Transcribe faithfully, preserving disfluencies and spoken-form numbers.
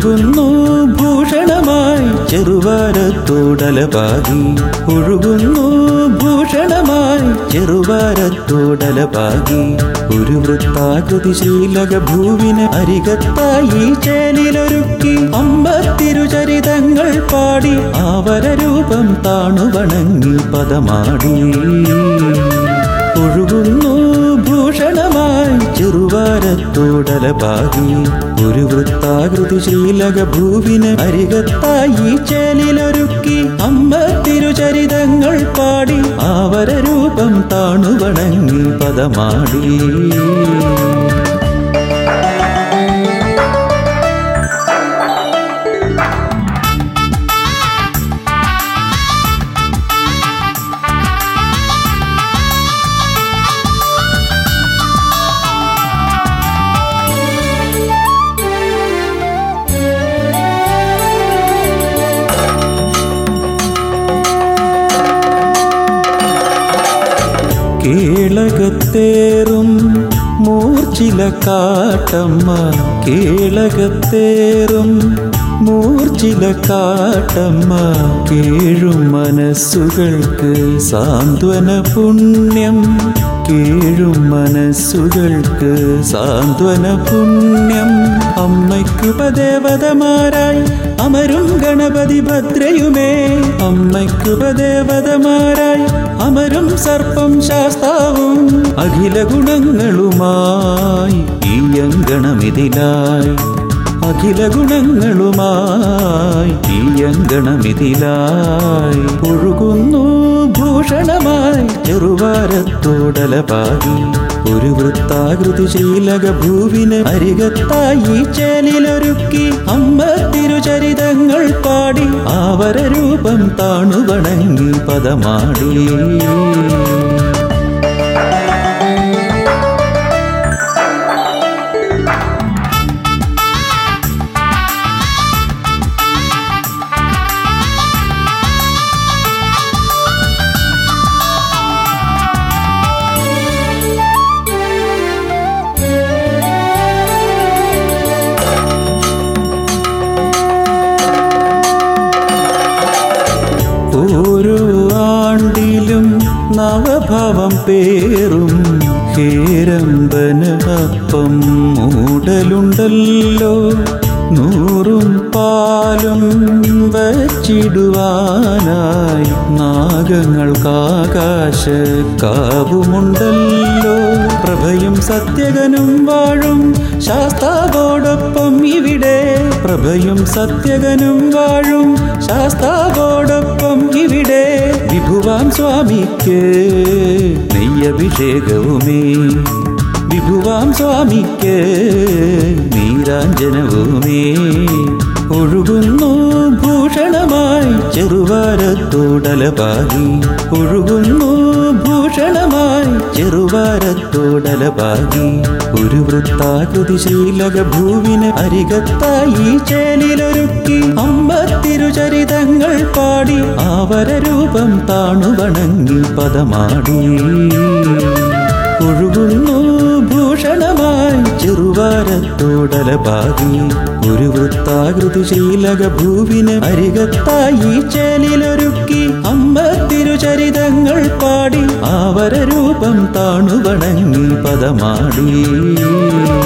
ഒഴുകുന്നു ഭൂഷണമായി ചെറുവാരത്തോടലപാകി ഒഴുകുന്നു ഭൂഷണമായി ചെറുവാരത്തോടലപാകി ഒരു വൃത്താകൃതി ശ്രീലക ഭൂവിന് അരികത്തായി ചേലിലൊരുക്കി അമ്മ തിരുചരിതങ്ങൾ പാടി ആവരരൂപം താണുവണങ്ങി പദമാടി ഒഴുകുന്നു ഭൂഷണമായി ചെറുവാരത്തോടലപാകി ഒരു വൃത്താകൃതി ശ്രീലക ഭൂവിന് അരികത്തായി ചേലിലൊരുക്കി അമ്മ തിരുചരിതങ്ങൾ പാടി ആവരരൂപം താണുവണങ്ങി പദമാടി കേളകത്തേറും മൂർച്ചില കാട്ടമ്മ കേളകത്തേറും മൂർച്ചില കാട്ടമ്മ കേഴും മനസ്സുകൾക്ക് സാന്ത്വന പുണ്യം കേഴും മനസ്സുകൾക്ക് സാന്ത്വന പുണ്യം അമ്മയ്ക്കുപദേവതമാരായി അമരും ഗണപതി ഭദ്രയുമേ അമ്മയ്ക്കുപദേവതമാരായി അമരും സർപ്പം ശാസ്താവും അഖില ഗുണങ്ങളുമായി ഈ അങ്കണമിതിലായി അഖില ഗുണങ്ങളുമായി ഈ അങ്കണമിതിലായി ഒഴുകുന്നു ഭൂഷണമായി ചെറുവാരത്തോടലപാകി ഒരു വൃത്താകൃതി ശ്രീലക ഭൂവിന് അരികത്തായി ചേലിലൊരുക്കി അമ്മ തിരുചരിതങ്ങൾ പാടി ആവരരൂപം താണുവണങ്ങി പദമാടി ഓരോ ആണ്ടിലും നവഭാവം പേറും ഹേരമ്പന അപ്പം മൂടലുണ്ടല്ലോ നൂറും പാലും വച്ചിടുവാനായി നാഗങ്ങൾക്കാകാശ കാവുമുണ്ടല്ലോ പ്രഭയും സത്യകനും വാഴും ശാസ്താവോടൊപ്പം ഇവിടെ പ്രഭയും സത്യകനും വാഴും ശാസ്താവോടൊപ്പം ഇവിടെ വിഭുവാം സ്വാമിക്ക് നെയ്യഭിഷേകവുമേ വിഭുവാം സ്വാമിക്ക് നീരാഞ്ജനവുമേ ഒഴുകുന്നു ഭൂഷണമായി ചെറുവാരത്തോടലപാകി ഒഴുകുന്നു ഭൂഷണമായി ചെറുവാരത്തോടലപാകി ഒരു വൃത്താകൃതി ശ്രീലക ഭൂവിന് അരികത്തായി ചേലിലൊരുക്കി അമ്മ തിരുചരിതങ്ങൾ പാടി ആവരരൂപം താണുവണങ്ങി പദമാടി ഒഴുകുന്നു ഭൂഷണമായി ചെറുവാരത്തോടലപാകി ഒരു വൃത്താകൃതി ശ്രീലക ഭൂവിന് അരികത്തായി ചേലിലൊരുക്കി അമ്മ തിരുചരിതങ്ങൾ പാടി ആവരരൂപം താണുവണങ്ങി പദമാടി